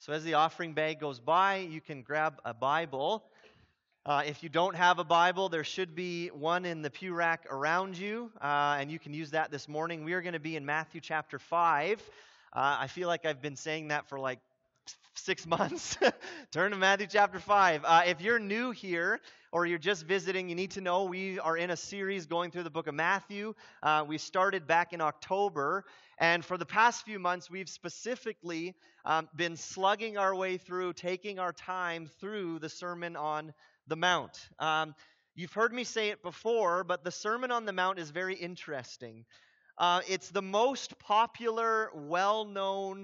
So as the offering bag goes by, you can grab a Bible. If you don't have a Bible, there should be one in the pew rack around you, and you can use that this morning. We are going to be in Matthew chapter 5. I feel like I've been saying that for like 6 months. Turn to Matthew chapter 5. If you're new here or you're just visiting, you need to know we are in a series going through the book of Matthew. We started back in October, and for the past few months, we've specifically been slugging our way through, taking our time through the Sermon on the Mount. You've heard me say it before, but the Sermon on the Mount is very interesting. It's the most popular, well-known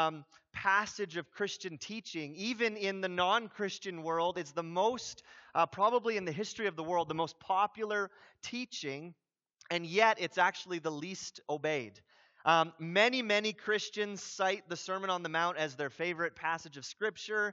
passage of Christian teaching. Even in the non-Christian world, it's the most, probably in the history of the world, the most popular teaching, and yet it's actually the least obeyed. Many Christians cite the Sermon on the Mount as their favorite passage of Scripture.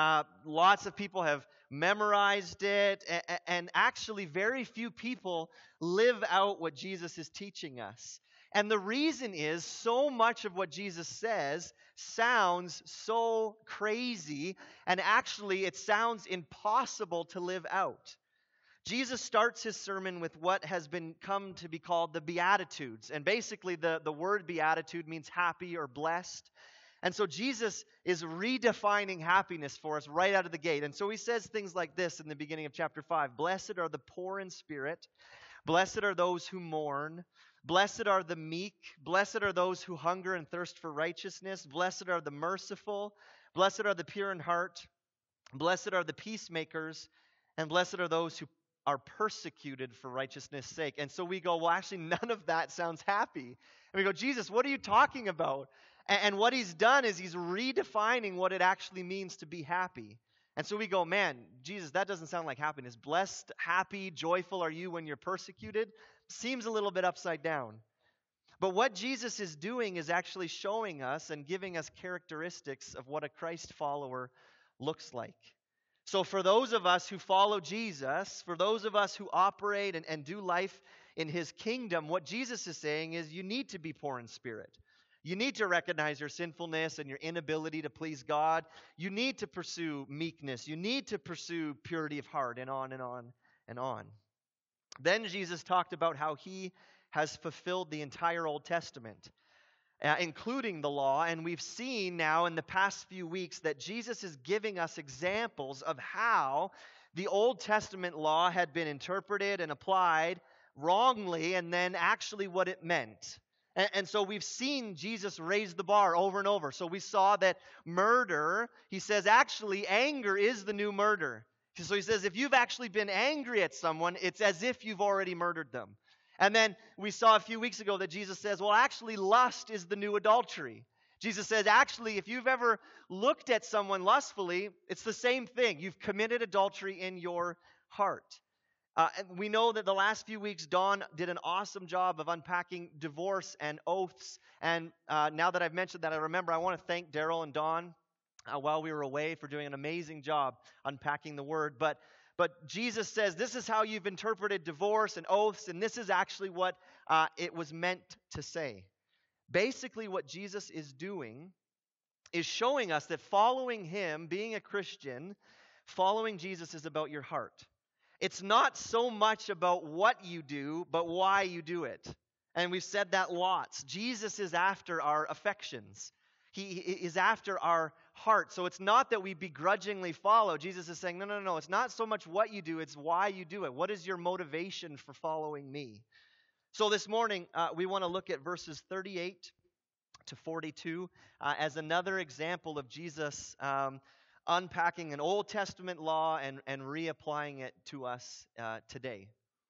Lots of people have memorized it, and actually very few people live out what Jesus is teaching us. And the reason is so much of what Jesus says sounds so crazy, and actually it sounds impossible to live out. Jesus starts his sermon with what has come to be called the Beatitudes. And basically the word beatitude means happy or blessed. And so Jesus is redefining happiness for us right out of the gate. And so he says things like this in the beginning of chapter 5. Blessed are the poor in spirit. Blessed are those who mourn. Blessed are the meek. Blessed are those who hunger and thirst for righteousness. Blessed are the merciful. Blessed are the pure in heart. Blessed are the peacemakers. And blessed are those who are persecuted for righteousness' sake. And so we go, well, actually, none of that sounds happy. And we go, Jesus, what are you talking about? And what he's done is he's redefining what it actually means to be happy. And so we go, man, Jesus, that doesn't sound like happiness. Blessed, happy, joyful are you when you're persecuted? Seems a little bit upside down. But what Jesus is doing is actually showing us and giving us characteristics of what a Christ follower looks like. So for those of us who follow Jesus, for those of us who operate and do life in his kingdom, what Jesus is saying is you need to be poor in spirit. You need to recognize your sinfulness and your inability to please God. You need to pursue meekness. You need to pursue purity of heart, and on and on and on. Then Jesus talked about how he has fulfilled the entire Old Testament, including the law. And we've seen now in the past few weeks that Jesus is giving us examples of how the Old Testament law had been interpreted and applied wrongly, and then actually what it meant. And so we've seen Jesus raise the bar over and over. So we saw that murder, he says, actually anger is the new murder. So he says if you've actually been angry at someone, it's as if you've already murdered them. And then we saw a few weeks ago that Jesus says, well, actually, lust is the new adultery. Jesus says, actually, if you've ever looked at someone lustfully, it's the same thing. You've committed adultery in your heart. And we know that the last few weeks, Dawn did an awesome job of unpacking divorce and oaths. And now that I've mentioned that, I remember I want to thank Daryl and Dawn while we were away for doing an amazing job unpacking the word. But Jesus says this is how you've interpreted divorce and oaths, and this is actually what it was meant to say. Basically, what Jesus is doing is showing us that following him, being a Christian, following Jesus is about your heart. It's not so much about what you do, but why you do it. And we've said that lots. Jesus is after our affections. He is after our heart. So it's not that we begrudgingly follow. Jesus is saying, no. It's not so much what you do, it's why you do it. What is your motivation for following me? So this morning, we want to look at verses 38 to 42 as another example of Jesus unpacking an Old Testament law and reapplying it to us today.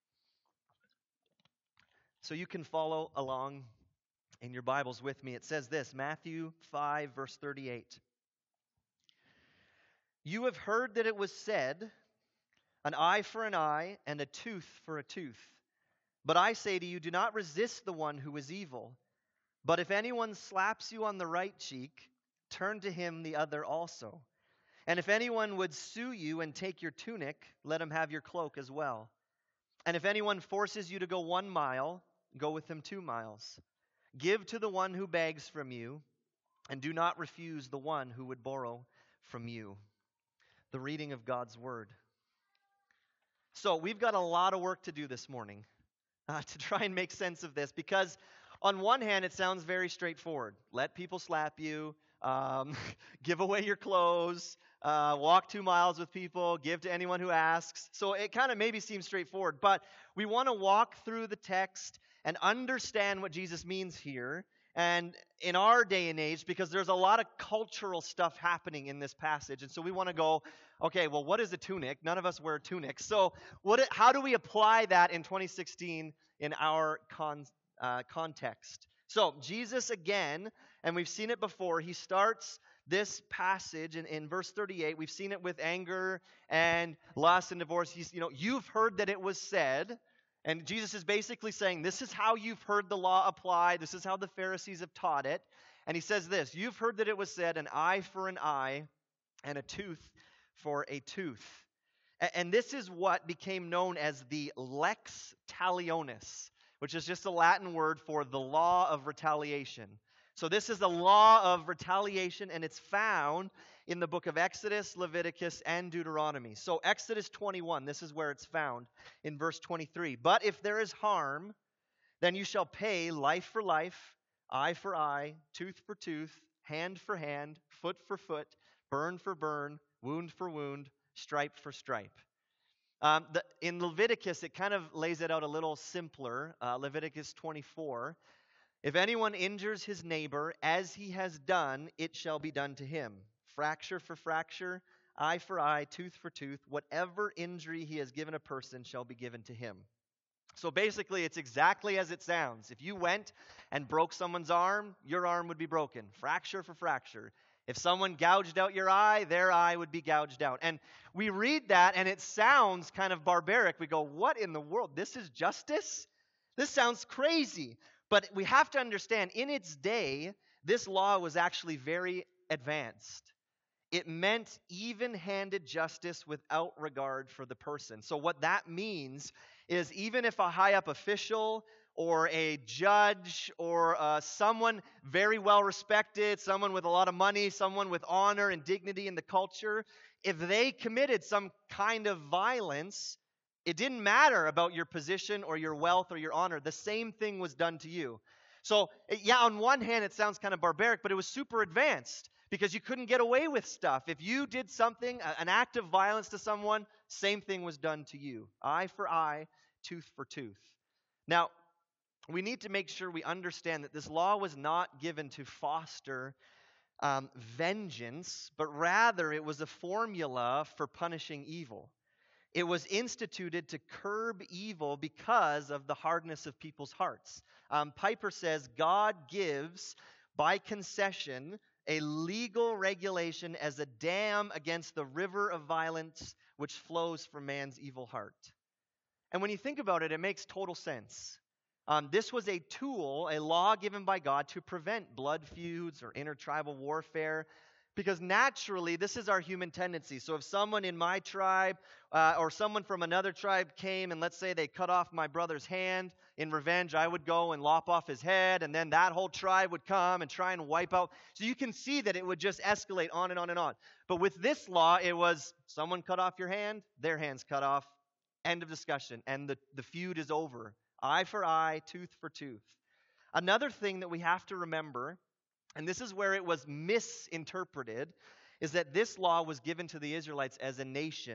So you can follow along in your Bibles with me. It says this, Matthew 5, verse 38. You have heard that it was said, an eye for an eye and a tooth for a tooth. But I say to you, do not resist the one who is evil. But if anyone slaps you on the right cheek, turn to him the other also. And if anyone would sue you and take your tunic, let him have your cloak as well. And if anyone forces you to go 1 mile, go with him 2 miles. Give to the one who begs from you, and do not refuse the one who would borrow from you. The reading of God's word. So we've got a lot of work to do this morning to try and make sense of this, because on one hand it sounds very straightforward. Let people slap you, give away your clothes, walk 2 miles with people, give to anyone who asks. So it kind of maybe seems straightforward, but we want to walk through the text and understand what Jesus means here. And in our day and age, because there's a lot of cultural stuff happening in this passage, and so we want to go, okay, well, what is a tunic? None of us wear tunics. So how do we apply that in 2016 in our context? So Jesus again, and we've seen it before, he starts this passage in verse 38. We've seen it with anger and lust and divorce. You've heard that it was said. And Jesus is basically saying, this is how you've heard the law applied. This is how the Pharisees have taught it. And he says this, you've heard that it was said, an eye for an eye and a tooth for a tooth. And this is what became known as the lex talionis, which is just a Latin word for the law of retaliation. So this is the law of retaliation, and it's found in the book of Exodus, Leviticus, and Deuteronomy. So Exodus 21, this is where it's found in verse 23. But if there is harm, then you shall pay life for life, eye for eye, tooth for tooth, hand for hand, foot for foot, burn for burn, wound for wound, stripe for stripe. In Leviticus, it kind of lays it out a little simpler. Leviticus 24. If anyone injures his neighbor as he has done, it shall be done to him. Fracture for fracture, eye for eye, tooth for tooth, whatever injury he has given a person shall be given to him. So basically, it's exactly as it sounds. If you went and broke someone's arm, your arm would be broken. Fracture for fracture. If someone gouged out your eye, their eye would be gouged out. And we read that, and it sounds kind of barbaric. We go, what in the world? This is justice? This sounds crazy. But we have to understand, in its day, this law was actually very advanced. It meant even-handed justice without regard for the person. So what that means is even if a high-up official or a judge or someone very well-respected, someone with a lot of money, someone with honor and dignity in the culture, if they committed some kind of violence, it didn't matter about your position or your wealth or your honor. The same thing was done to you. So, yeah, on one hand, it sounds kind of barbaric, but it was super advanced because you couldn't get away with stuff. If you did something, an act of violence to someone, same thing was done to you. Eye for eye, tooth for tooth. Now, we need to make sure we understand that this law was not given to foster vengeance, but rather it was a formula for punishing evil. It was instituted to curb evil because of the hardness of people's hearts. Piper says, God gives, by concession, a legal regulation as a dam against the river of violence which flows from man's evil heart. And when you think about it, it makes total sense. This was a tool, a law given by God to prevent blood feuds or intertribal warfare, because naturally, this is our human tendency. So if someone in my tribe or someone from another tribe came and let's say they cut off my brother's hand, in revenge, I would go and lop off his head, and then that whole tribe would come and try and wipe out. So you can see that it would just escalate on and on and on. But with this law, it was someone cut off your hand, their hand's cut off, end of discussion, and the feud is over. Eye for eye, tooth for tooth. Another thing that we have to remember, and this is where it was misinterpreted, is that this law was given to the Israelites as a nation.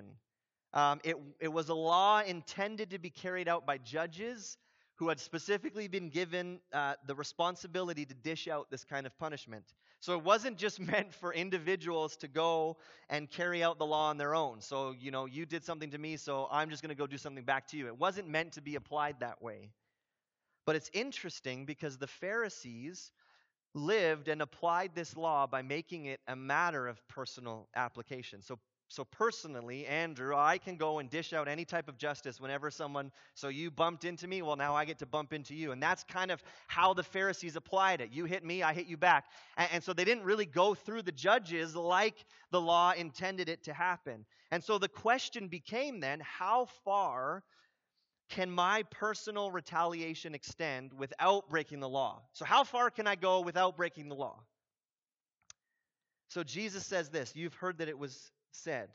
It was a law intended to be carried out by judges who had specifically been given the responsibility to dish out this kind of punishment. So it wasn't just meant for individuals to go and carry out the law on their own. So, you did something to me, so I'm just going to go do something back to you. It wasn't meant to be applied that way. But it's interesting because the Pharisees lived and applied this law by making it a matter of personal application. So personally, Andrew, I can go and dish out any type of justice whenever so you bumped into me, well, now I get to bump into you. And that's kind of how the Pharisees applied it. You hit me, I hit you back. And so they didn't really go through the judges like the law intended it to happen. And so the question became then, how far can my personal retaliation extend without breaking the law? So how far can I go without breaking the law? So Jesus says this, you've heard that it was said.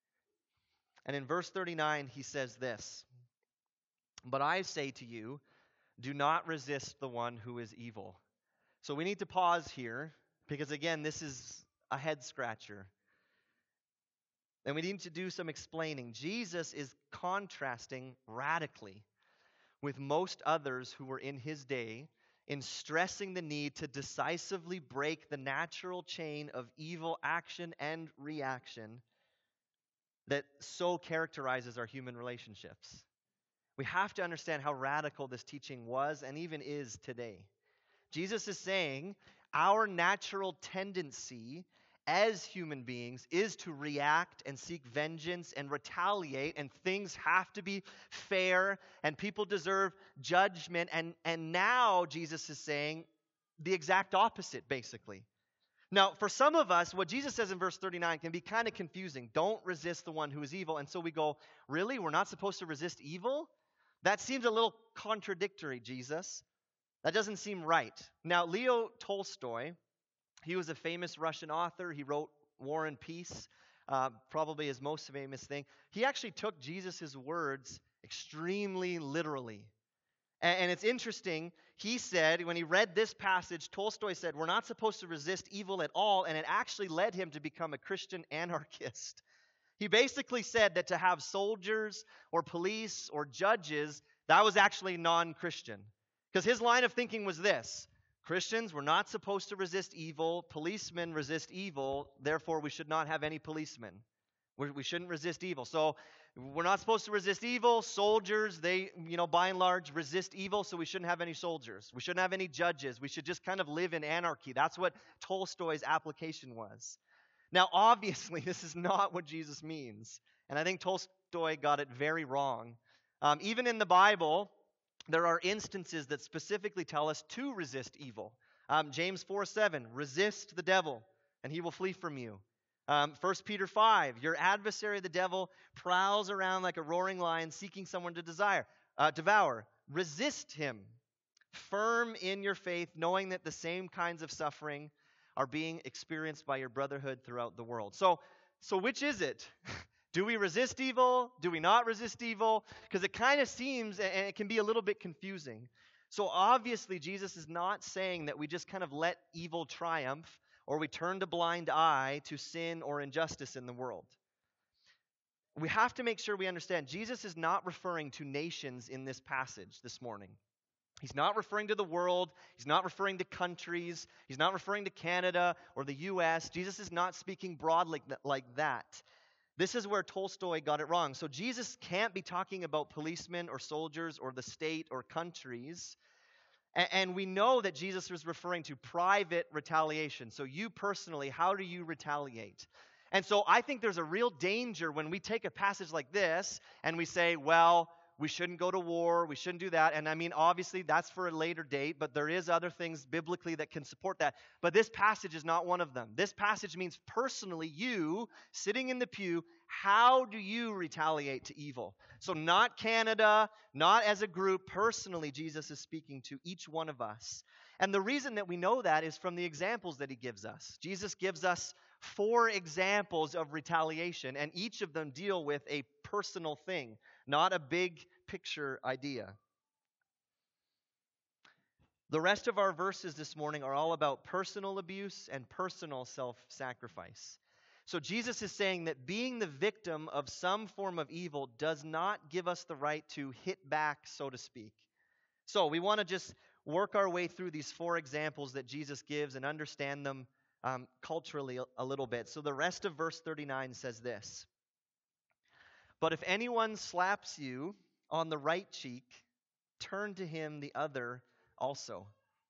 And in verse 39, he says this, but I say to you, do not resist the one who is evil. So we need to pause here because, again, this is a head scratcher. And we need to do some explaining. Jesus is contrasting radically with most others who were in his day in stressing the need to decisively break the natural chain of evil action and reaction that so characterizes our human relationships. We have to understand how radical this teaching was and even is today. Jesus is saying our natural tendency as human beings is to react and seek vengeance and retaliate, and things have to be fair and people deserve judgment. And now Jesus is saying the exact opposite, basically. Now, for some of us, what Jesus says in verse 39 can be kind of confusing. Don't resist the one who is evil. And so we go, really? We're not supposed to resist evil? That seems a little contradictory, Jesus. That doesn't seem right. Now, Leo Tolstoy, he was a famous Russian author. He wrote War and Peace, probably his most famous thing. He actually took Jesus' words extremely literally. And it's interesting, he said, when he read this passage, Tolstoy said, we're not supposed to resist evil at all, and it actually led him to become a Christian anarchist. He basically said that to have soldiers or police or judges, that was actually non-Christian. Because his line of thinking was this: Christians, we're not supposed to resist evil. Policemen resist evil. Therefore, we should not have any policemen. We shouldn't resist evil. So we're not supposed to resist evil. Soldiers, they, by and large, resist evil, so we shouldn't have any soldiers. We shouldn't have any judges. We should just kind of live in anarchy. That's what Tolstoy's application was. Now, obviously, this is not what Jesus means. And I think Tolstoy got it very wrong. Even in the Bible, there are instances that specifically tell us to resist evil. James 4:7, resist the devil, and he will flee from you. 1 Peter 5, your adversary, the devil, prowls around like a roaring lion seeking someone to devour. Resist him, firm in your faith, knowing that the same kinds of suffering are being experienced by your brotherhood throughout the world. So which is it? Do we resist evil? Do we not resist evil? Because it kind of seems, and it can be a little bit confusing. So obviously, Jesus is not saying that we just kind of let evil triumph or we turn a blind eye to sin or injustice in the world. We have to make sure we understand Jesus is not referring to nations in this passage this morning. He's not referring to the world. He's not referring to countries. He's not referring to Canada or the U.S. Jesus is not speaking broadly like that. This is where Tolstoy got it wrong. So Jesus can't be talking about policemen or soldiers or the state or countries. And we know that Jesus was referring to private retaliation. So you personally, how do you retaliate? And so I think there's a real danger when we take a passage like this and we say, well, we shouldn't go to war, we shouldn't do that. And I mean, obviously, that's for a later date, but there is other things biblically that can support that. But this passage is not one of them. This passage means personally, you, sitting in the pew, how do you retaliate to evil? So not Canada, not as a group, personally, Jesus is speaking to each one of us. And the reason that we know that is from the examples that he gives us. Jesus gives us 4 examples of retaliation, and each of them deal with a personal thing, not a big picture idea. The rest of our verses this morning are all about personal abuse and personal self-sacrifice. So Jesus is saying that being the victim of some form of evil does not give us the right to hit back, so to speak. So we want to just work our way through these 4 examples that Jesus gives and understand them culturally a little bit. So the rest of verse 39 says this: but if anyone slaps you on the right cheek, turn to him the other also.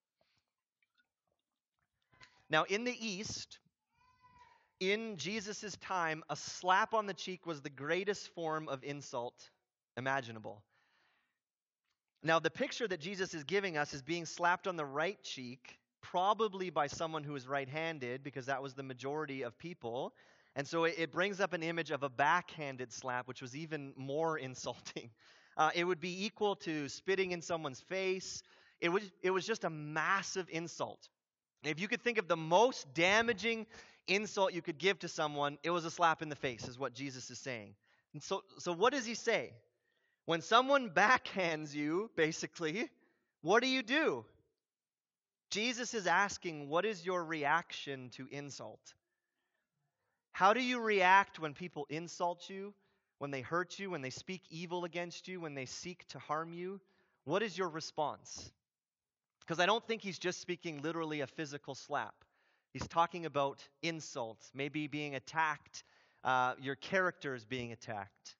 Now in the East, in Jesus' time, a slap on the cheek was the greatest form of insult imaginable. Now the picture that Jesus is giving us is being slapped on the right cheek, probably by someone who is right-handed, because that was the majority of people. And so it brings up an image of a backhanded slap, which was even more insulting. It would be equal to spitting in someone's face. It was just a massive insult. If you could think of the most damaging insult you could give to someone, it was a slap in the face, is what Jesus is saying. And so what does he say? When someone backhands you, basically, what do? Jesus is asking, what is your reaction to insult? How do you react when people insult you, when they hurt you, when they speak evil against you, when they seek to harm you? What is your response? Because I don't think he's just speaking literally a physical slap. He's talking about insults, maybe being attacked, your character is being attacked.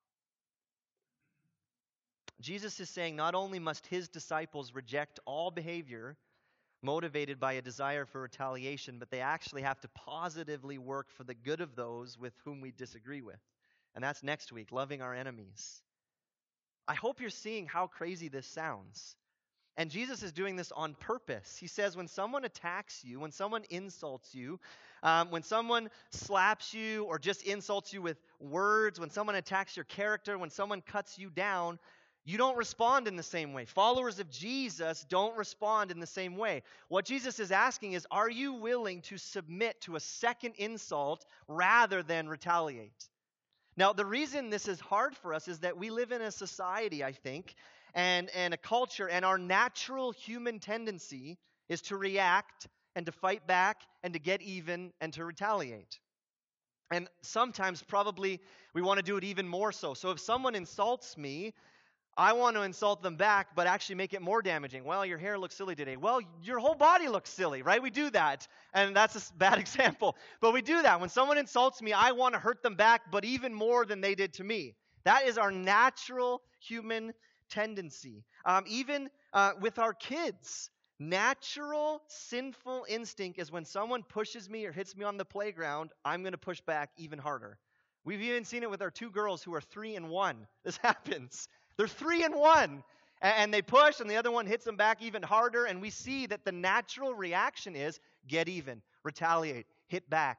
Jesus is saying not only must his disciples reject all behavior motivated by a desire for retaliation, but they actually have to positively work for the good of those with whom we disagree with. And that's next week, loving our enemies. I hope you're seeing how crazy this sounds. And Jesus is doing this on purpose. He says when someone attacks you, when someone insults you, when someone slaps you or just insults you with words, when someone attacks your character, when someone cuts you down, you don't respond in the same way. Followers of Jesus don't respond in the same way. What Jesus is asking is, are you willing to submit to a second insult rather than retaliate? Now, the reason this is hard for us is that we live in a society, I think, and a culture, and our natural human tendency is to react and to fight back and to get even and to retaliate. And sometimes probably we want to do it even more so. So if someone insults me, I want to insult them back, but actually make it more damaging. Well, your hair looks silly today. Well, your whole body looks silly, right? We do that. And that's a bad example. But we do that. When someone insults me, I want to hurt them back, but even more than they did to me. That is our natural human tendency. Even with our kids, natural sinful instinct is when someone pushes me or hits me on the playground, I'm going to push back even harder. We've even seen it with our two girls who are 3 and 1. This happens. They're 3 and 1, and they push, and the other one hits them back even harder, and we see that the natural reaction is get even, retaliate, hit back.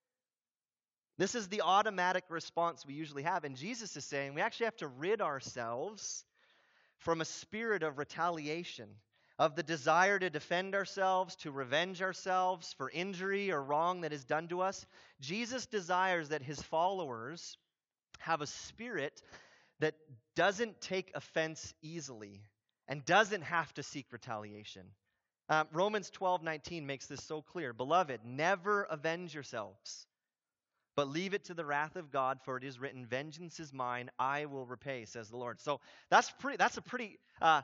This is the automatic response we usually have, and Jesus is saying we actually have to rid ourselves from a spirit of retaliation, of the desire to defend ourselves, to revenge ourselves for injury or wrong that is done to us. Jesus desires that his followers have a spirit that doesn't take offense easily and doesn't have to seek retaliation. Romans 12:19 makes this so clear. Beloved, never avenge yourselves, but leave it to the wrath of God, for it is written, vengeance is mine, I will repay, says the Lord. So that's a pretty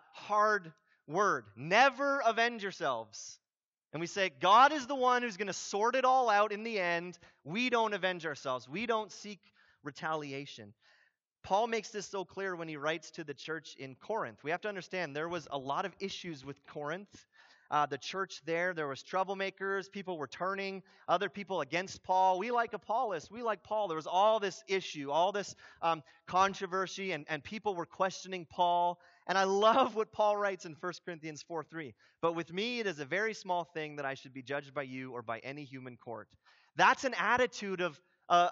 hard word. Never avenge yourselves. And we say, God is the one who's going to sort it all out in the end. We don't avenge ourselves. We don't seek retaliation. Paul makes this so clear when he writes to the church in Corinth. We have to understand there was a lot of issues with Corinth. The church there was troublemakers. People were turning other people against Paul. We like Apollos. We like Paul. There was all this issue, all this controversy, and people were questioning Paul. And I love what Paul writes in 1 Corinthians 4:3. But with me it is a very small thing that I should be judged by you or by any human court. That's an attitude of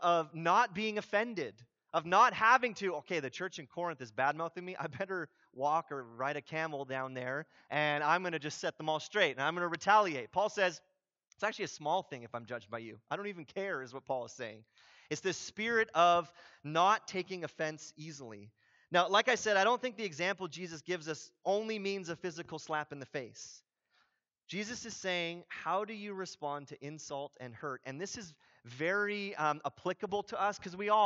not being offended. Of not having to, okay, the church in Corinth is bad-mouthing me, I better walk or ride a camel down there, and I'm going to just set them all straight, and I'm going to retaliate. Paul says, it's actually a small thing if I'm judged by you. I don't even care, is what Paul is saying. It's this spirit of not taking offense easily. Now, like I said, I don't think the example Jesus gives us only means a physical slap in the face. Jesus is saying, how do you respond to insult and hurt? And this is very applicable to us because we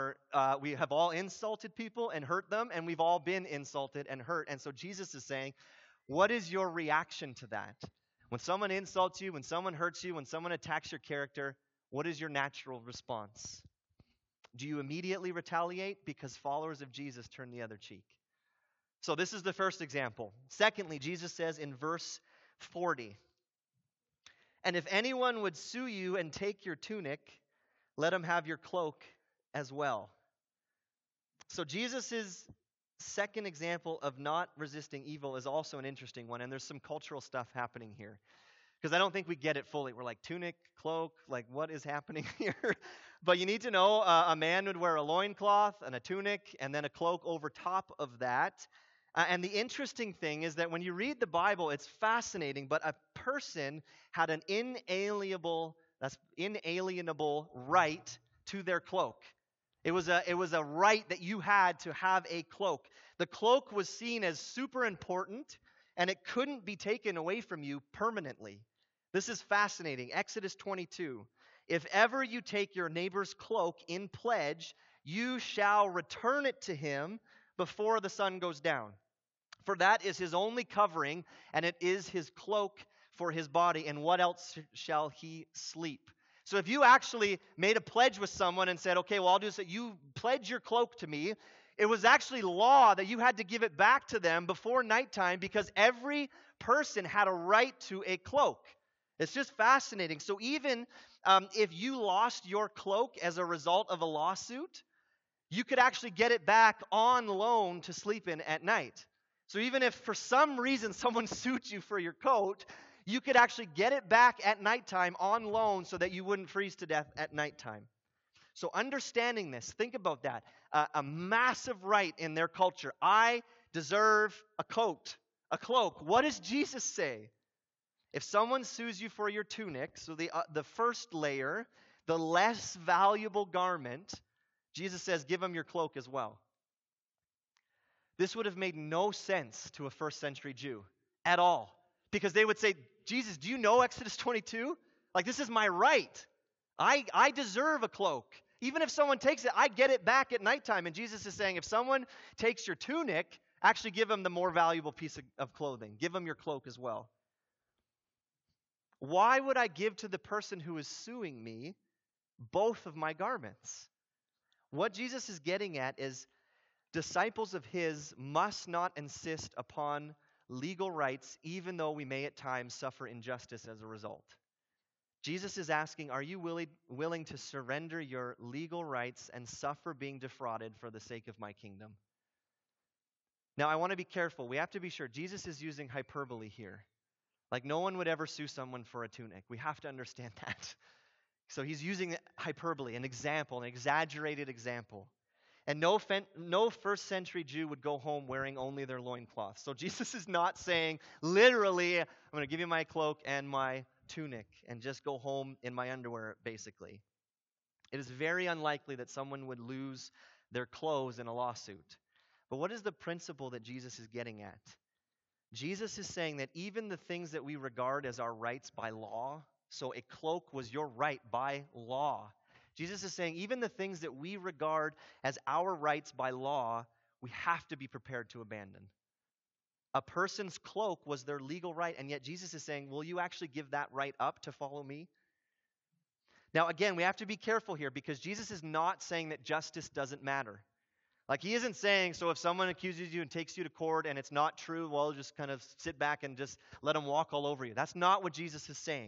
have all insulted people and hurt them, and we've all been insulted and hurt. And so Jesus is saying, what is your reaction to that? When someone insults you, when someone hurts you, when someone attacks your character, what is your natural response? Do you immediately retaliate? Because followers of Jesus turn the other cheek. So this is the first example. Secondly, Jesus says in verse 40, and if anyone would sue you and take your tunic, let him have your cloak as well. So Jesus' second example of not resisting evil is also an interesting one, and there's some cultural stuff happening here. Because I don't think we get it fully. We're like, tunic, cloak, like what is happening here? But you need to know a man would wear a loincloth and a tunic and then a cloak over top of that. And the interesting thing is that when you read the Bible, it's fascinating, but a person had an inalienable That's inalienable right to their cloak. It was a right that you had to have a cloak. The cloak was seen as super important, and it couldn't be taken away from you permanently. This is fascinating. Exodus 22. If ever you take your neighbor's cloak in pledge, you shall return it to him before the sun goes down. For that is his only covering, and it is his cloak for his body. And what else shall he sleep? So if you actually made a pledge with someone and said, okay, well, I'll do this, you pledge your cloak to me, it was actually law that you had to give it back to them before nighttime because every person had a right to a cloak. It's just fascinating. So even if you lost your cloak as a result of a lawsuit, you could actually get it back on loan to sleep in at night. So even if for some reason someone sued you for your coat, you could actually get it back at nighttime on loan so that you wouldn't freeze to death at nighttime. So understanding this, think about that. A massive right in their culture. I deserve a coat, a cloak. What does Jesus say? If someone sues you for your tunic, so the first layer, the less valuable garment, Jesus says, give them your cloak as well. This would have made no sense to a first century Jew at all. Because they would say, Jesus, do you know Exodus 22? Like, this is my right. I deserve a cloak. Even if someone takes it, I get it back at nighttime. And Jesus is saying, if someone takes your tunic, actually give them the more valuable piece of clothing. Give them your cloak as well. Why would I give to the person who is suing me both of my garments? What Jesus is getting at is disciples of his must not insist upon legal rights, even though we may at times suffer injustice as a result. Jesus is asking, are you willing to surrender your legal rights and suffer being defrauded for the sake of my kingdom? Now, I want to be careful. We have to be sure. Jesus is using hyperbole here. Like, no one would ever sue someone for a tunic. We have to understand that. So he's using hyperbole, an example, an exaggerated example. And no first century Jew would go home wearing only their loincloth. So Jesus is not saying, literally, I'm going to give you my cloak and my tunic and just go home in my underwear, basically. It is very unlikely that someone would lose their clothes in a lawsuit. But what is the principle that Jesus is getting at? Jesus is saying that even the things that we regard as our rights by law, so a cloak was your right by law. Jesus is saying even the things that we regard as our rights by law, we have to be prepared to abandon. A person's cloak was their legal right, and yet Jesus is saying, will you actually give that right up to follow me? Now, again, we have to be careful here because Jesus is not saying that justice doesn't matter. Like, he isn't saying, so if someone accuses you and takes you to court and it's not true, well, just kind of sit back and just let them walk all over you. That's not what Jesus is saying.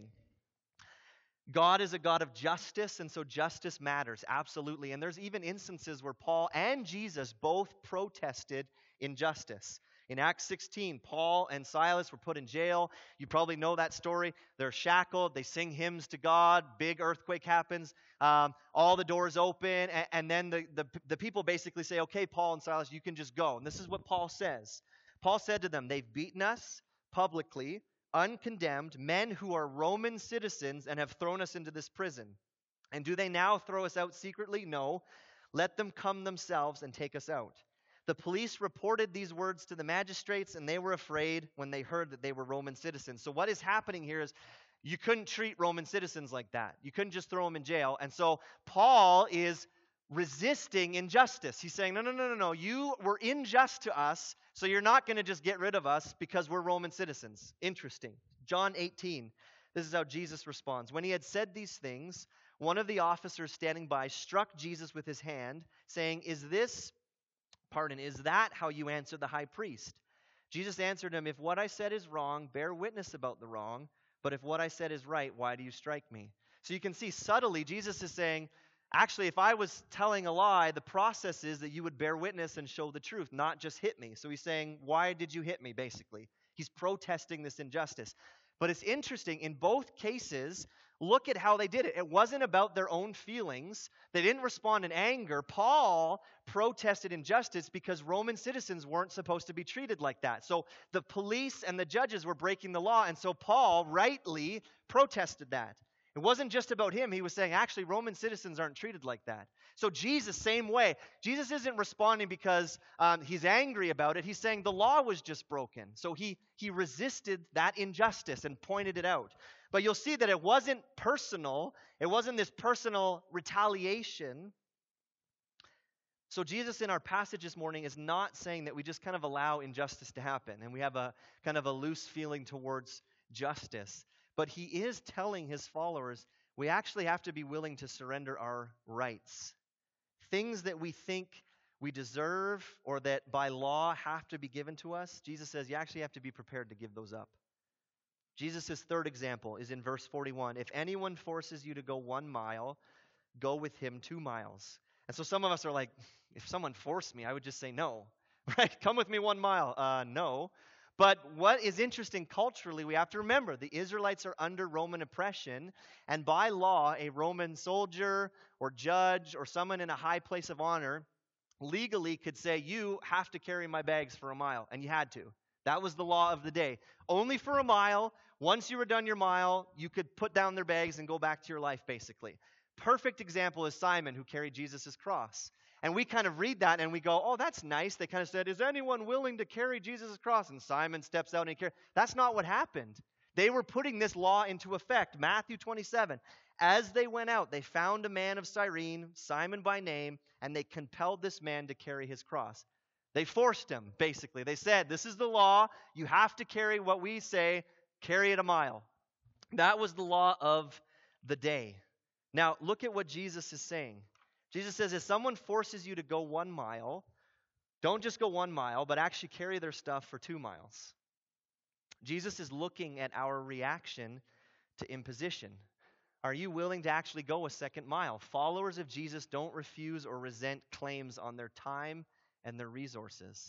God is a God of justice, and so justice matters, absolutely. And there's even instances where Paul and Jesus both protested injustice. In Acts 16, Paul and Silas were put in jail. You probably know that story. They're shackled. They sing hymns to God. Big earthquake happens. All the doors open. And then the people basically say, okay, Paul and Silas, you can just go. And this is what Paul says. Paul said to them, they've beaten us publicly, uncondemned, men who are Roman citizens and have thrown us into this prison. And do they now throw us out secretly? No. Let them come themselves and take us out. The police reported these words to the magistrates, and they were afraid when they heard that they were Roman citizens. So what is happening here is you couldn't treat Roman citizens like that. You couldn't just throw them in jail. And so Paul is resisting injustice. He's saying, no. You were unjust to us, so you're not going to just get rid of us because we're Roman citizens. Interesting. John 18. This is how Jesus responds. When he had said these things, one of the officers standing by struck Jesus with his hand, saying, Is that how you answer the high priest? Jesus answered him, If what I said is wrong, bear witness about the wrong. But if what I said is right, why do you strike me? So you can see subtly, Jesus is saying, actually, if I was telling a lie, the process is that you would bear witness and show the truth, not just hit me. So he's saying, why did you hit me, basically? He's protesting this injustice. But it's interesting, in both cases, look at how they did it. It wasn't about their own feelings. They didn't respond in anger. Paul protested injustice because Roman citizens weren't supposed to be treated like that. So the police and the judges were breaking the law, and so Paul rightly protested that. It wasn't just about him. He was saying, actually, Roman citizens aren't treated like that. So Jesus, same way. Jesus isn't responding because he's angry about it. He's saying the law was just broken. So he resisted that injustice and pointed it out. But you'll see that it wasn't personal. It wasn't this personal retaliation. So Jesus in our passage this morning is not saying that we just kind of allow injustice to happen and we have a kind of a loose feeling towards justice. But he is telling his followers we actually have to be willing to surrender our rights. Things that we think we deserve or that by law have to be given to us, Jesus says you actually have to be prepared to give those up. Jesus' third example is in verse 41. If anyone forces you to go 1 mile, go with him 2 miles. And so some of us are like, if someone forced me, I would just say no, right? Come with me 1 mile. No. But what is interesting culturally, we have to remember the Israelites are under Roman oppression, and by law, a Roman soldier or judge or someone in a high place of honor legally could say, you have to carry my bags for 1 mile, and you had to. That was the law of the day. Only for 1 mile. Once you were done your mile, you could put down their bags and go back to your life, basically. Perfect example is Simon, who carried Jesus' cross. And we kind of read that and we go, oh, that's nice. They kind of said, is anyone willing to carry Jesus' cross? And Simon steps out and he carries. That's not what happened. They were putting this law into effect. Matthew 27. As they went out, they found a man of Cyrene, Simon by name, and they compelled this man to carry his cross. They forced him, basically. They said, this is the law. You have to carry what we say, carry it 1 mile. That was the law of the day. Now, look at what Jesus is saying. Jesus says, if someone forces you to go 1 mile, don't just go 1 mile, but actually carry their stuff for 2 miles. Jesus is looking at our reaction to imposition. Are you willing to actually go a 2nd mile? Followers of Jesus don't refuse or resent claims on their time and their resources.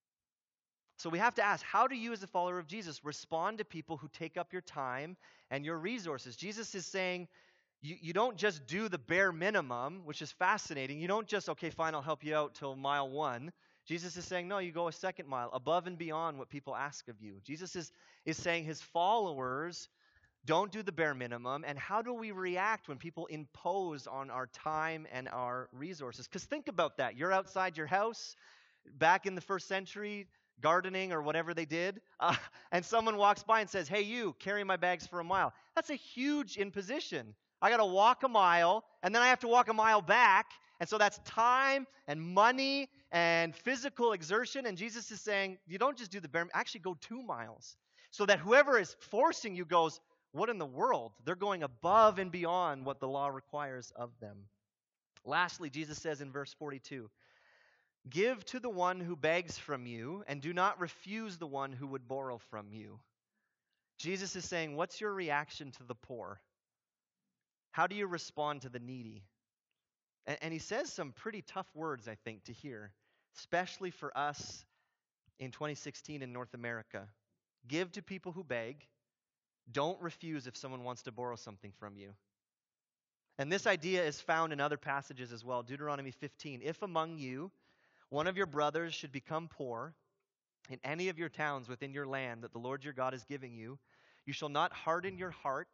So we have to ask, how do you as a follower of Jesus respond to people who take up your time and your resources? Jesus is saying, you don't just do the bare minimum, which is fascinating. You don't just, okay, fine, I'll help you out till mile 1. Jesus is saying, no, you go a 2nd mile, above and beyond what people ask of you. Jesus is saying his followers don't do the bare minimum. And how do we react when people impose on our time and our resources? Because think about that. You're outside your house, back in the 1st century, gardening or whatever they did, and someone walks by and says, hey, you, carry my bags for 1 mile. That's a huge imposition. I got to walk 1 mile, and then I have to walk 1 mile back. And so that's time and money and physical exertion. And Jesus is saying, you don't just do the bare, actually go 2 miles. So that whoever is forcing you goes, what in the world? They're going above and beyond what the law requires of them. Lastly, Jesus says in verse 42, give to the one who begs from you, and do not refuse the one who would borrow from you. Jesus is saying, what's your reaction to the poor? How do you respond to the needy? And he says some pretty tough words, I think, to hear, especially for us in 2016 in North America. Give to people who beg. Don't refuse if someone wants to borrow something from you. And this idea is found in other passages as well. Deuteronomy 15. If among you one of your brothers should become poor in any of your towns within your land that the Lord your God is giving you, you shall not harden your heart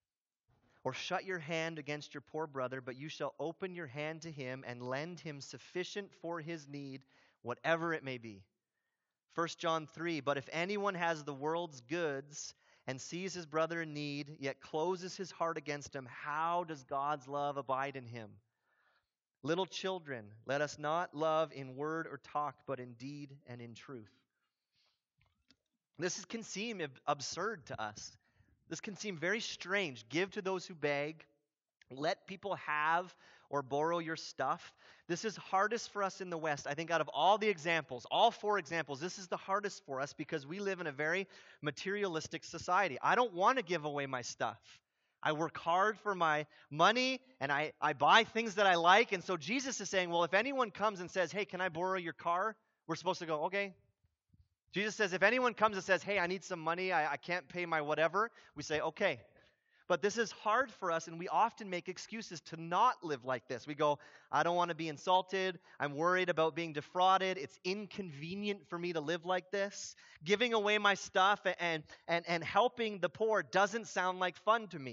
or shut your hand against your poor brother, but you shall open your hand to him and lend him sufficient for his need, whatever it may be. 1 John 3, but if anyone has the world's goods and sees his brother in need, yet closes his heart against him, how does God's love abide in him? Little children, let us not love in word or talk, but in deed and in truth. This can seem absurd to us. This can seem very strange. Give to those who beg. Let people have or borrow your stuff. This is hardest for us in the West. I think out of all the examples, all 4 examples, this is the hardest for us because we live in a very materialistic society. I don't want to give away my stuff. I work hard for my money and I buy things that I like. And so Jesus is saying, well, if anyone comes and says, hey, can I borrow your car? We're supposed to go, okay. Jesus says, if anyone comes and says, hey, I need some money, I can't pay my whatever, we say, okay. But this is hard for us, and we often make excuses to not live like this. We go, I don't want to be insulted. I'm worried about being defrauded. It's inconvenient for me to live like this. Giving away my stuff and helping the poor doesn't sound like fun to me.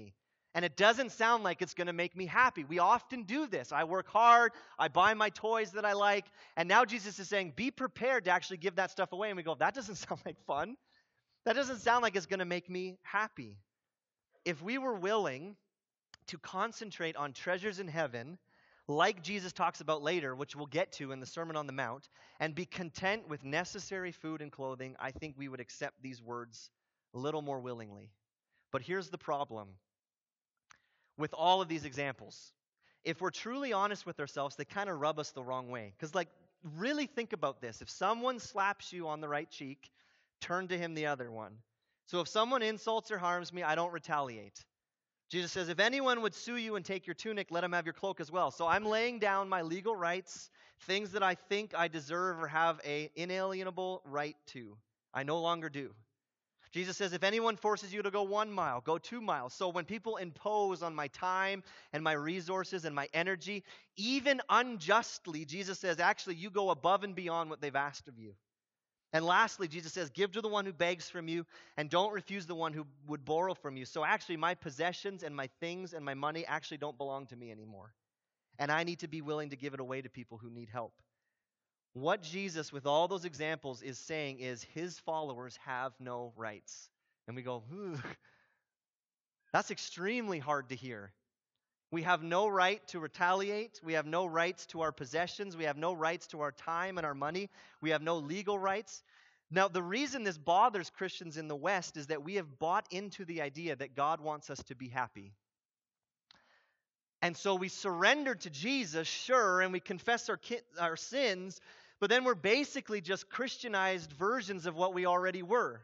And it doesn't sound like it's going to make me happy. We often do this. I work hard, I buy my toys that I like, and now Jesus is saying, be prepared to actually give that stuff away. And we go, that doesn't sound like fun. That doesn't sound like it's going to make me happy. If we were willing to concentrate on treasures in heaven, like Jesus talks about later, which we'll get to in the Sermon on the Mount, and be content with necessary food and clothing, I think we would accept these words a little more willingly. But here's the problem with all of these examples. If we're truly honest with ourselves, they kind of rub us the wrong way. Because, really think about this. If someone slaps you on the right cheek, turn to him the other one. So if someone insults or harms me, I don't retaliate. Jesus says, if anyone would sue you and take your tunic, let him have your cloak as well. So I'm laying down my legal rights, things that I think I deserve or have an inalienable right to. I no longer do. Jesus says, if anyone forces you to go 1 mile, go 2 miles. So when people impose on my time and my resources and my energy, even unjustly, Jesus says, actually, you go above and beyond what they've asked of you. And lastly, Jesus says, give to the one who begs from you, and don't refuse the one who would borrow from you. So actually, my possessions and my things and my money actually don't belong to me anymore. And I need to be willing to give it away to people who need help. What Jesus, with all those examples, is saying is his followers have no rights. And we go, that's extremely hard to hear. We have no right to retaliate. We have no rights to our possessions. We have no rights to our time and our money. We have no legal rights. Now, the reason this bothers Christians in the West is that we have bought into the idea that God wants us to be happy. And so we surrender to Jesus, sure, and we confess our sins, but then we're basically just Christianized versions of what we already were.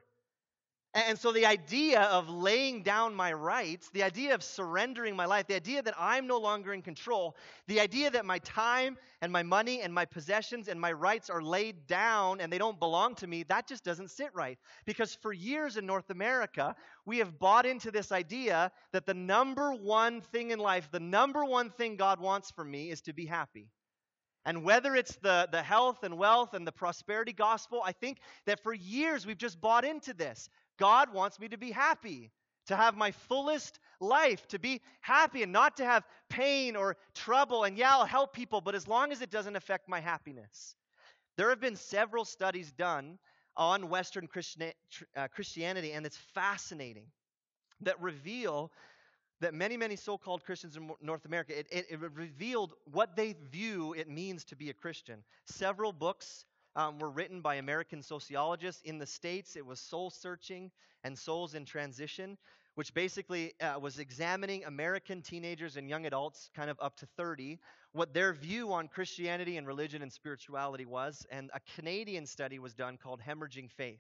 And so the idea of laying down my rights, the idea of surrendering my life, the idea that I'm no longer in control, the idea that my time and my money and my possessions and my rights are laid down and they don't belong to me, that just doesn't sit right. Because for years in North America, we have bought into this idea that the number one thing in life, the number one thing God wants from me is to be happy. And whether it's the health and wealth and the prosperity gospel, I think that for years we've just bought into this. God wants me to be happy, to have my fullest life, to be happy and not to have pain or trouble. And yeah, I'll help people, but as long as it doesn't affect my happiness. There have been several studies done on Western Christianity, and it's fascinating, that reveal that many so-called Christians in North America, it revealed what they view it means to be a Christian. Several books were written by American sociologists. In the States, it was Soul Searching and Souls in Transition, which basically was examining American teenagers and young adults, kind of up to 30, what their view on Christianity and religion and spirituality was. And a Canadian study was done called Hemorrhaging Faith.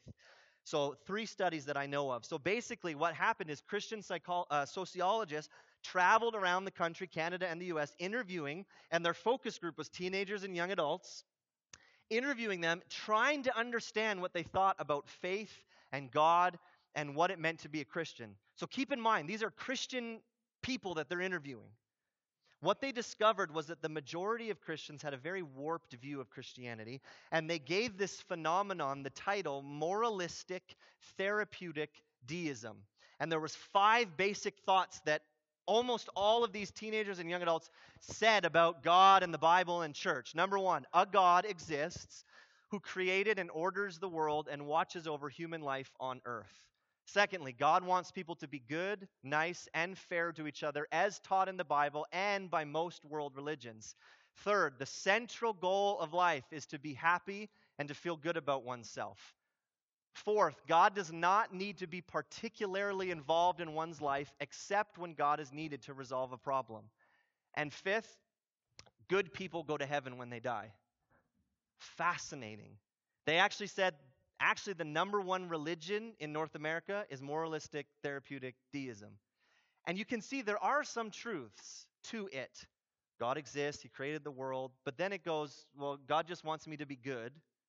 So 3 studies that I know of. So basically what happened is Christian sociologists traveled around the country, Canada and the U.S., interviewing, and their focus group was teenagers and young adults, interviewing them, trying to understand what they thought about faith and God and what it meant to be a Christian. So keep in mind, these are Christian people that they're interviewing. What they discovered was that the majority of Christians had a very warped view of Christianity, and they gave this phenomenon the title moralistic therapeutic deism. And there was 5 basic thoughts that almost all of these teenagers and young adults said about God and the Bible and church. Number 1, a God exists who created and orders the world and watches over human life on earth. Secondly, God wants people to be good, nice, and fair to each other as taught in the Bible and by most world religions. Third, the central goal of life is to be happy and to feel good about oneself. Fourth, God does not need to be particularly involved in one's life except when God is needed to resolve a problem. And fifth, good people go to heaven when they die. Fascinating. They actually said, the number one religion in North America is moralistic therapeutic deism. And you can see there are some truths to it. God exists, He created the world, but then it goes, well, God just wants me to be good.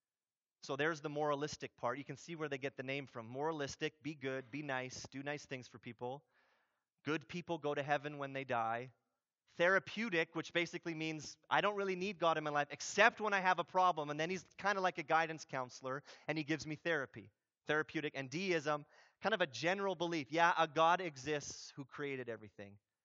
So there's the moralistic part. You can see where they get the name from. Moralistic, be good, be nice, do nice things for people. Good people go to heaven when they die. Therapeutic, which basically means I don't really need God in my life except when I have a problem. And then He's kind of like a guidance counselor and He gives me therapy. Therapeutic. And deism, kind of a general belief. Yeah, a God exists who created everything.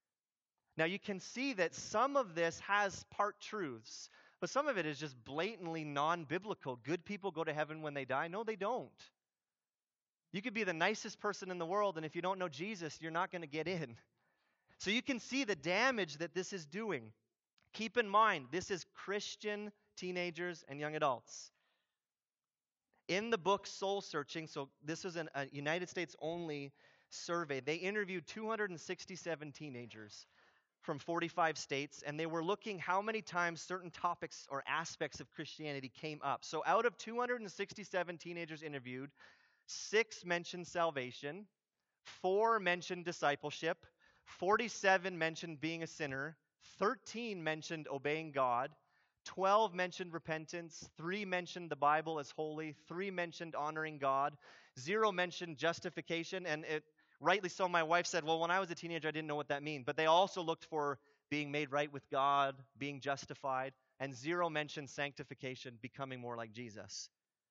Now you can see that some of this has part truths, but some of it is just blatantly non-biblical. Good people go to heaven when they die. No, they don't. You could be the nicest person in the world, and if you don't know Jesus, you're not going to get in. So you can see the damage that this is doing. Keep in mind, this is Christian teenagers and young adults. In the book Soul Searching, so this is a United States only survey, they interviewed 267 teenagers from 45 states, and they were looking how many times certain topics or aspects of Christianity came up. So out of 267 teenagers interviewed, 6 mentioned salvation, 4 mentioned discipleship, 47 mentioned being a sinner, 13 mentioned obeying God, 12 mentioned repentance, 3 mentioned the Bible as holy, 3 mentioned honoring God, 0 mentioned justification, and rightly so, my wife said, well, when I was a teenager, I didn't know what that meant. But they also looked for being made right with God, being justified, and 0 mentioned sanctification, becoming more like Jesus.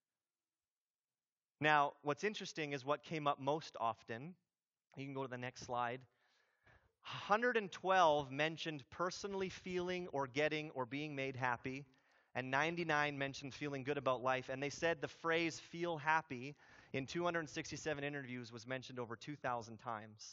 Now, what's interesting is what came up most often. You can go to the next slide. 112 mentioned personally feeling or getting or being made happy, and 99 mentioned feeling good about life. And they said the phrase feel happy in 267 interviews was mentioned over 2,000 times.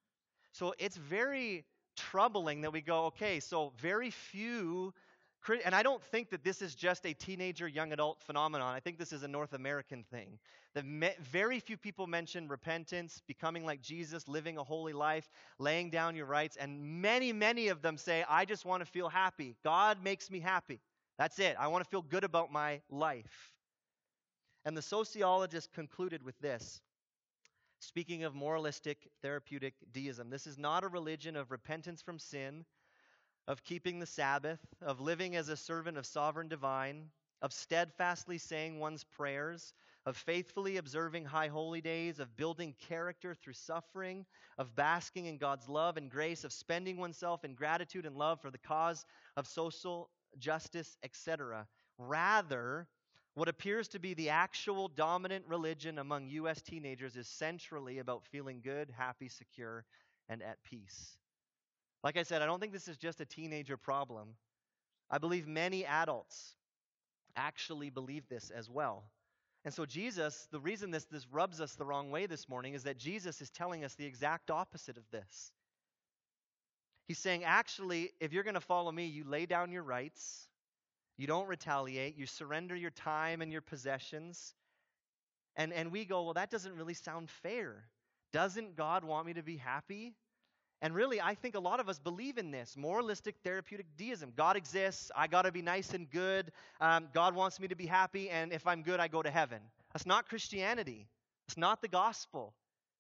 So it's very troubling that we go, okay, so very few, and I don't think that this is just a teenager, young adult phenomenon. I think this is a North American thing. Very few people mention repentance, becoming like Jesus, living a holy life, laying down your rights, and many, many of them say, I just want to feel happy. God makes me happy. That's it. I want to feel good about my life. And the sociologist concluded with this. Speaking of moralistic therapeutic deism, this is not a religion of repentance from sin, of keeping the Sabbath, of living as a servant of sovereign divine, of steadfastly saying one's prayers, of faithfully observing high holy days, of building character through suffering, of basking in God's love and grace, of spending oneself in gratitude and love for the cause of social justice, etc. Rather, what appears to be the actual dominant religion among U.S. teenagers is centrally about feeling good, happy, secure, and at peace. Like I said, I don't think this is just a teenager problem. I believe many adults actually believe this as well. And so Jesus, the reason this rubs us the wrong way this morning is that Jesus is telling us the exact opposite of this. He's saying, actually, if you're going to follow me, you lay down your rights, you don't retaliate, you surrender your time and your possessions. And we go, well, that doesn't really sound fair. Doesn't God want me to be happy? And really, I think a lot of us believe in this moralistic therapeutic deism. God exists. I got to be nice and good. God wants me to be happy. And if I'm good, I go to heaven. That's not Christianity. It's not the gospel.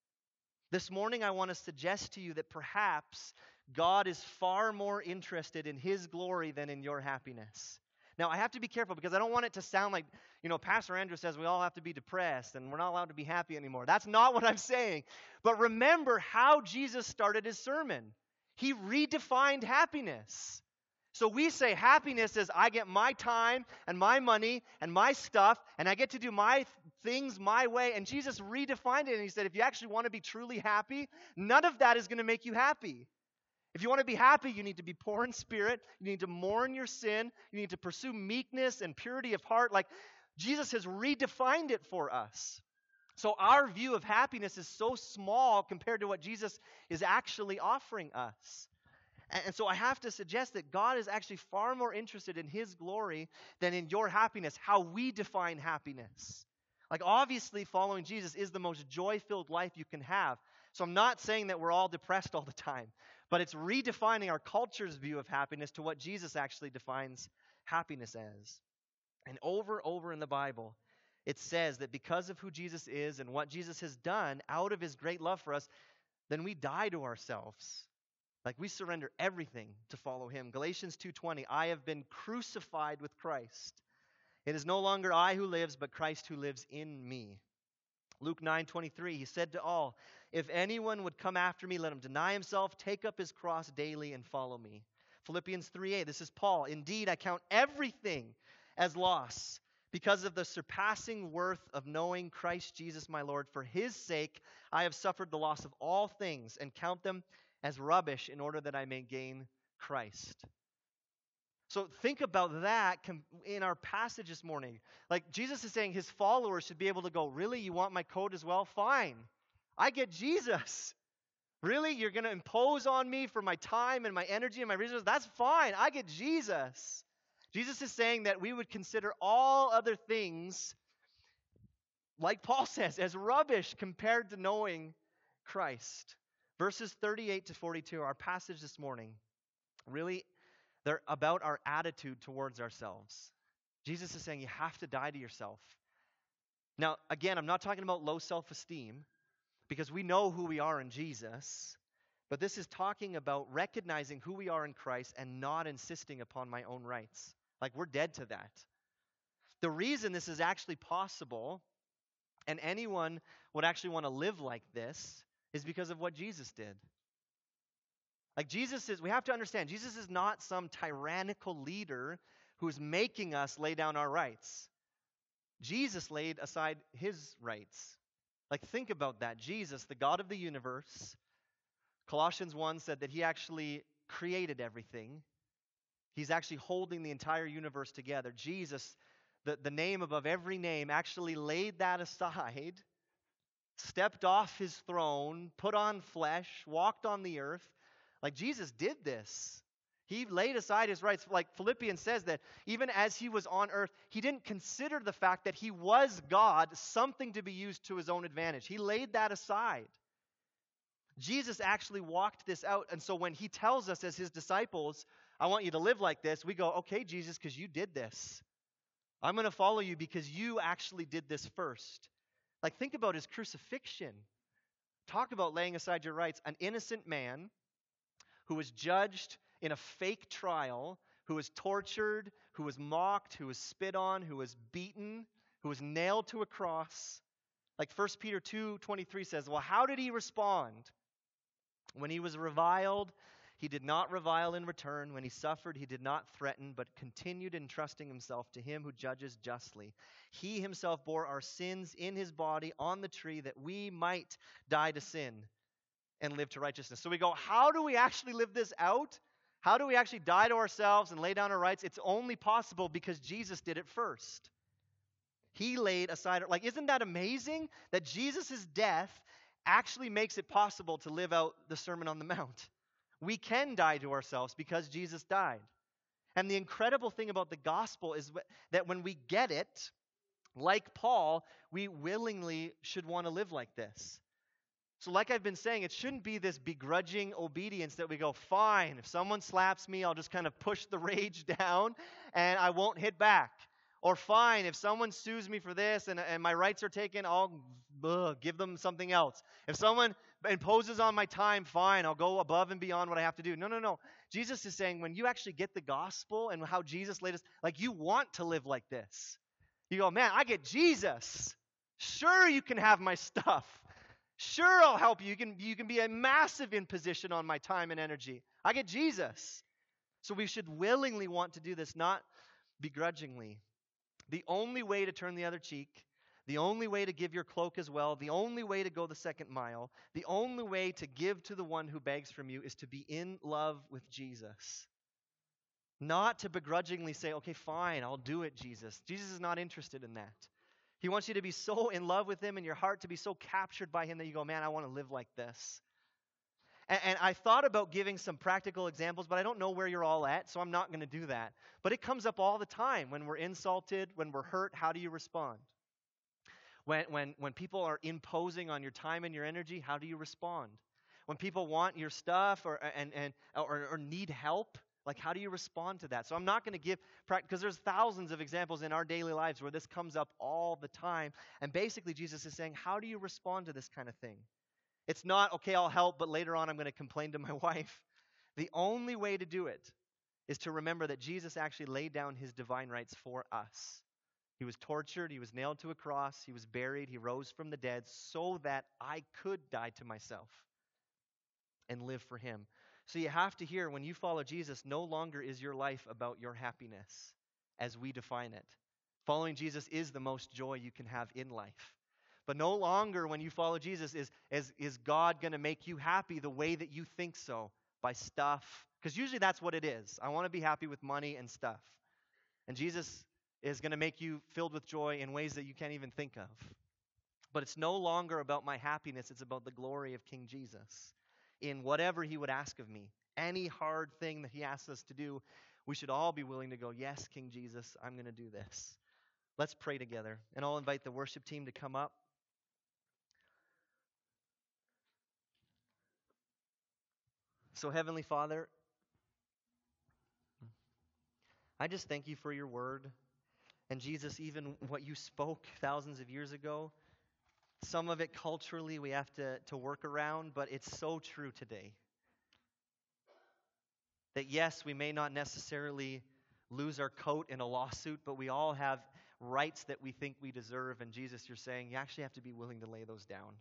This morning, I want to suggest to you that perhaps God is far more interested in His glory than in your happiness. Now, I have to be careful because I don't want it to sound like, Pastor Andrew says we all have to be depressed and we're not allowed to be happy anymore. That's not what I'm saying. But remember how Jesus started His sermon. He redefined happiness. So we say happiness is I get my time and my money and my stuff and I get to do my things my way. And Jesus redefined it and He said, if you actually want to be truly happy, none of that is going to make you happy. If you want to be happy, you need to be poor in spirit. You need to mourn your sin. You need to pursue meekness and purity of heart. Like Jesus has redefined it for us. So our view of happiness is so small compared to what Jesus is actually offering us. And so I have to suggest that God is actually far more interested in His glory than in your happiness, how we define happiness. Like obviously following Jesus is the most joy-filled life you can have. So I'm not saying that we're all depressed all the time, but it's redefining our culture's view of happiness to what Jesus actually defines happiness as. And over in the Bible, it says that because of who Jesus is and what Jesus has done out of His great love for us, then we die to ourselves. Like we surrender everything to follow Him. Galatians 2:20, I have been crucified with Christ. It is no longer I who lives, but Christ who lives in me. Luke 9:23, He said to all, if anyone would come after me, let him deny himself, take up his cross daily, and follow me. Philippians 3:8, this is Paul. Indeed, I count everything as loss because of the surpassing worth of knowing Christ Jesus my Lord. For His sake, I have suffered the loss of all things and count them as rubbish in order that I may gain Christ. So think about that in our passage this morning. Like Jesus is saying his followers should be able to go, really? You want my coat as well? Fine. I get Jesus. Really? You're going to impose on me for my time and my energy and my resources? That's fine. I get Jesus. Jesus is saying that we would consider all other things, like Paul says, as rubbish compared to knowing Christ. Verses 38 to 42, our passage this morning, really, they're about our attitude towards ourselves. Jesus is saying you have to die to yourself. Now, again, I'm not talking about low self-esteem, because we know who we are in Jesus, but this is talking about recognizing who we are in Christ and not insisting upon my own rights. Like, we're dead to that. The reason this is actually possible, and anyone would actually want to live like this, is because of what Jesus did. Like we have to understand, Jesus is not some tyrannical leader who's making us lay down our rights. Jesus laid aside his rights. Like, think about that. Jesus, the God of the universe, Colossians 1 said that he actually created everything. He's actually holding the entire universe together. Jesus, the name above every name, actually laid that aside, stepped off his throne, put on flesh, walked on the earth. Like, Jesus did this. He laid aside his rights. Like Philippians says that even as he was on earth, he didn't consider the fact that he was God something to be used to his own advantage. He laid that aside. Jesus actually walked this out. And so when he tells us as his disciples, I want you to live like this, we go, okay, Jesus, because you did this. I'm going to follow you because you actually did this first. Like, think about his crucifixion. Talk about laying aside your rights. An innocent man who was judged in a fake trial, who was tortured, who was mocked, who was spit on, who was beaten, who was nailed to a cross. Like 1 Peter 2:23 says, well, how did he respond? When he was reviled, he did not revile in return. When he suffered, he did not threaten, but continued entrusting himself to him who judges justly. He himself bore our sins in his body on the tree that we might die to sin and live to righteousness. So we go, how do we actually live this out? How do we actually die to ourselves and lay down our rights? It's only possible because Jesus did it first. He laid aside, like, isn't that amazing that Jesus' death actually makes it possible to live out the Sermon on the Mount? We can die to ourselves because Jesus died. And the incredible thing about the gospel is that when we get it, like Paul, we willingly should want to live like this. So like I've been saying, it shouldn't be this begrudging obedience that we go, fine, if someone slaps me, I'll just kind of push the rage down and I won't hit back. Or fine, if someone sues me for this and my rights are taken, I'll give them something else. If someone imposes on my time, fine, I'll go above and beyond what I have to do. No. Jesus is saying when you actually get the gospel and how Jesus laid us, like, you want to live like this. You go, man, I get Jesus. Sure, you can have my stuff. Sure, I'll help you. You can be a massive imposition on my time and energy. I get Jesus. So we should willingly want to do this, not begrudgingly. The only way to turn the other cheek, the only way to give your cloak as well, the only way to go the second mile, the only way to give to the one who begs from you is to be in love with Jesus. Not to begrudgingly say, okay, fine, I'll do it, Jesus. Jesus is not interested in that. He wants you to be so in love with him and your heart to be so captured by him that you go, man, I want to live like this. And I thought about giving some practical examples, but I don't know where you're all at, so I'm not going to do that. But it comes up all the time. When we're insulted, when we're hurt, how do you respond? When people are imposing on your time and your energy, how do you respond? When people want your stuff or need help, like, how do you respond to that? So I'm not going to give because there's thousands of examples in our daily lives where this comes up all the time. And basically Jesus is saying, how do you respond to this kind of thing? It's not, okay, I'll help, but later on I'm going to complain to my wife. The only way to do it is to remember that Jesus actually laid down his divine rights for us. He was tortured, he was nailed to a cross, he was buried, he rose from the dead so that I could die to myself and live for him. So you have to hear, when you follow Jesus, no longer is your life about your happiness as we define it. Following Jesus is the most joy you can have in life. But no longer when you follow Jesus is God going to make you happy the way that you think so, by stuff. Because usually that's what it is. I want to be happy with money and stuff. And Jesus is going to make you filled with joy in ways that you can't even think of. But it's no longer about my happiness. It's about the glory of King Jesus in whatever he would ask of me. Any hard thing that he asks us to do, we should all be willing to go, yes, King Jesus, I'm going to do this. Let's pray together. And I'll invite the worship team to come up. So, Heavenly Father, I just thank you for your word. And Jesus, even what you spoke thousands of years ago, some of it culturally we have to work around, but it's so true today. That yes, we may not necessarily lose our coat in a lawsuit, but we all have rights that we think we deserve. And Jesus, you're saying you actually have to be willing to lay those down.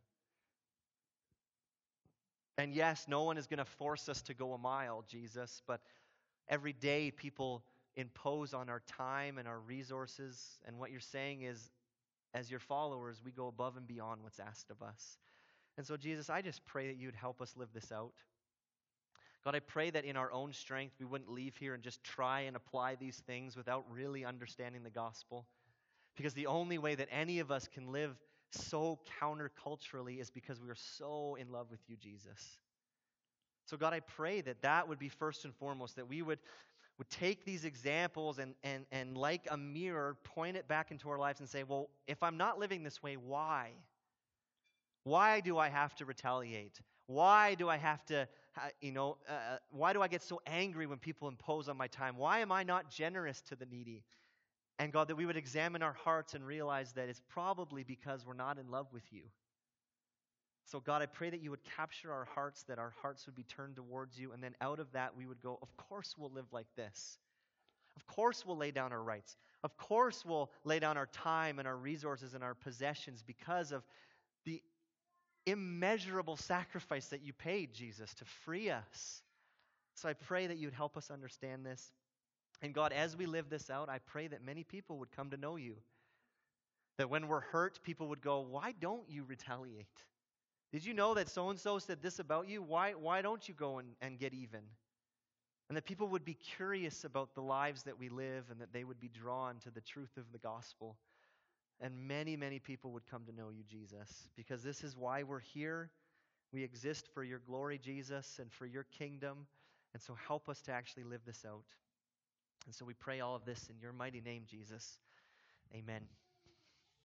And yes, no one is going to force us to go a mile, Jesus, but every day people impose on our time and our resources. And what you're saying is, as your followers, we go above and beyond what's asked of us. And so, Jesus, I just pray that you would help us live this out. God, I pray that in our own strength, we wouldn't leave here and just try and apply these things without really understanding the gospel. Because the only way that any of us can live so counterculturally is because we are so in love with you, Jesus. So God, I pray that that would be first and foremost, that we would take these examples and like a mirror, point it back into our lives and say, well, if I'm not living this way, why? Why do I have to retaliate? Why do I have to, why do I get so angry when people impose on my time? Why am I not generous to the needy? And God, that we would examine our hearts and realize that it's probably because we're not in love with you. So God, I pray that you would capture our hearts, that our hearts would be turned towards you, and then out of that we would go, of course we'll live like this. Of course we'll lay down our rights. Of course we'll lay down our time and our resources and our possessions because of the immeasurable sacrifice that you paid, Jesus, to free us. So I pray that you'd help us understand this. And God, as we live this out, I pray that many people would come to know you. That when we're hurt, people would go, why don't you retaliate? Did you know that so-and-so said this about you? Why don't you go and get even? And that people would be curious about the lives that we live and that they would be drawn to the truth of the gospel. And many, many people would come to know you, Jesus, because this is why we're here. We exist for your glory, Jesus, and for your kingdom. And so help us to actually live this out. And so we pray all of this in your mighty name, Jesus. Amen.